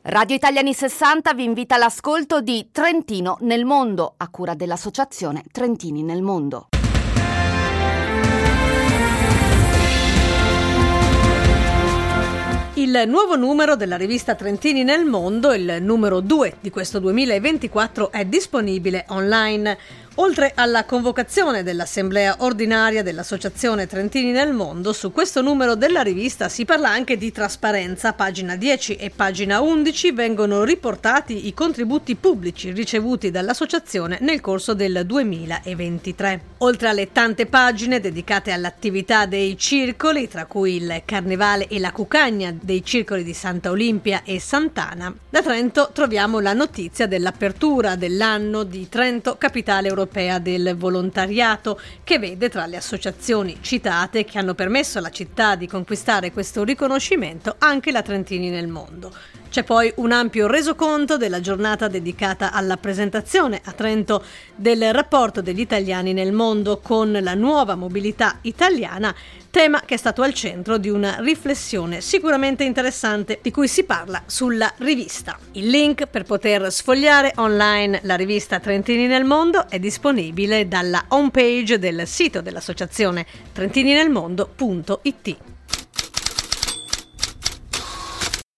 Radio Italiani 60 vi invita all'ascolto di Trentino nel mondo, a cura dell'associazione Trentini nel mondo. Il nuovo numero della rivista Trentini nel mondo, il numero 2 di questo 2024, è disponibile online. Oltre alla convocazione dell'assemblea ordinaria dell'Associazione Trentini nel mondo, su questo numero della rivista si parla anche di trasparenza. Pagina 10 e pagina 11 vengono riportati i contributi pubblici ricevuti dall'associazione nel corso del 2023. Oltre alle tante pagine dedicate all'attività dei circoli, tra cui il Carnevale e la Cuccagna dei circoli di Santa Olimpia e Sant'Ana, da Trento troviamo la notizia dell'apertura dell'anno di Trento Capitale Europea del Volontariato, che vede tra le associazioni citate che hanno permesso alla città di conquistare questo riconoscimento anche la Trentini nel mondo. C'è poi un ampio resoconto della giornata dedicata alla presentazione a Trento del rapporto degli italiani nel mondo con la nuova mobilità italiana, tema che è stato al centro di una riflessione sicuramente interessante di cui si parla sulla rivista. Il link per poter sfogliare online la rivista Trentini nel mondo è disponibile dalla homepage del sito dell'associazione trentininelmondo.it.